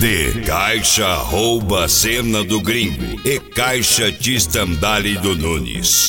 de Caixa rouba a cena do gringo e Caixa de estandale do Nunes.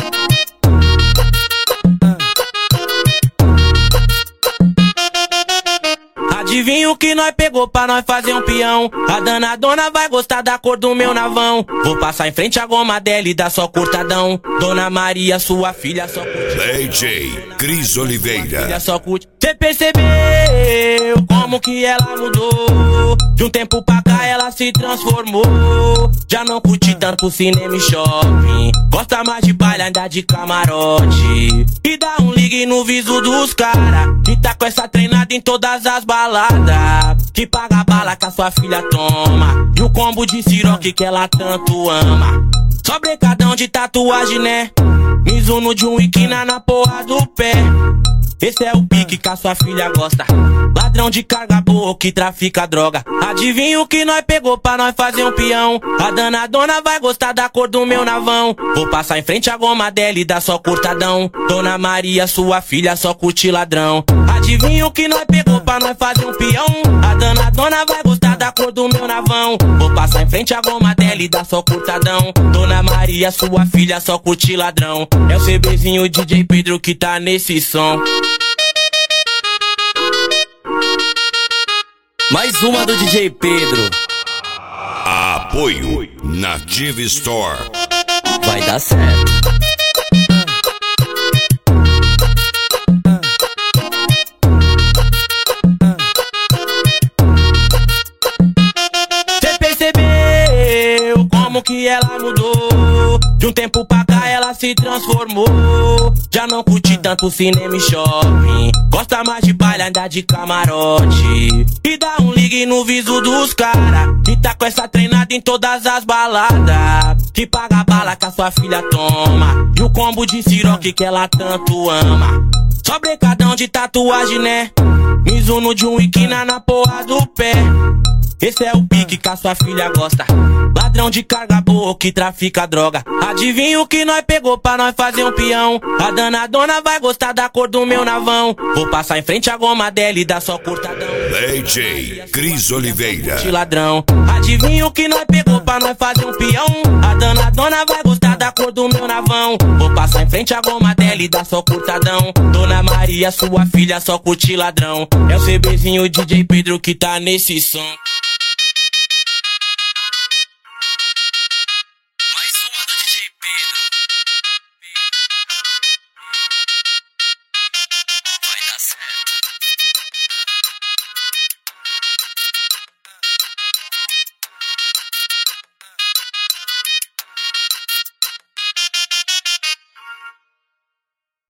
Adivinha o que nós pegou pra nós fazer um peão? A danadona vai gostar da cor do meu navão. Vou passar em frente a goma dela e dar só cortadão. Dona Maria, sua filha só curte. DJ Cris Oliveira. Filha só curte. Cê percebeu como que ela mudou? De um tempo pra cá ela se transformou. Já não curte tanto cinema e shopping. Gosta mais de baile, andar de camarote. E dá um ligue no viso dos cara. E tá com essa treinada em todas as baladas. Que paga a bala que a sua filha toma. E o combo de siroque que ela tanto ama. Só brincadão de tatuagem, né? Mizuno de um Ikina na porra do pé. Esse é o pique que a sua filha gosta. Ladrão de carga boa que trafica droga. Adivinha o que nós pegou pra nós fazer um peão? A danadona vai gostar da cor do meu navão. Vou passar em frente a goma dela e dar só cortadão. Dona Maria, sua filha só curte ladrão. Adivinha o que nós pegou pra nós fazer um peão? A danadona vai gostar da cor do meu navão. Vou passar em frente a goma dela e dar só cortadão. Dona Maria, sua filha só curte ladrão. É o CBzinho DJ Pedro que tá nesse som. Mais uma do DJ Pedro. Apoio Native Store. Vai dar certo. Cê percebeu como que ela mudou? De um tempo pra cá ela se transformou. Já não curte tanto cinema e shopping. Gosta mais de baile, andar de camarote. E dá um ligue no viso dos cara. E tá com essa treinada em todas as baladas. Que paga a bala que a sua filha toma. E o combo de siroque que ela tanto ama. Só brincadão de tatuagem, né? Mizuno de um Ikina na porra do pé. Esse é o pique que a sua filha gosta. Ladrão de carga boa que trafica droga. Adivinha o que nós pegou pra nós fazer um peão? A danadona vai gostar da cor do meu navão. Vou passar em frente a goma dela e dar só cortadão. DJ Cris Oliveira. Ladrão. Adivinha o que nós pegou pra nós fazer um peão? A danadona vai gostar da cor do meu navão. Vou passar em frente a goma dela e dar só cortadão. Dona Maria, sua filha só curte ladrão. É o CBzinho DJ Pedro que tá nesse som.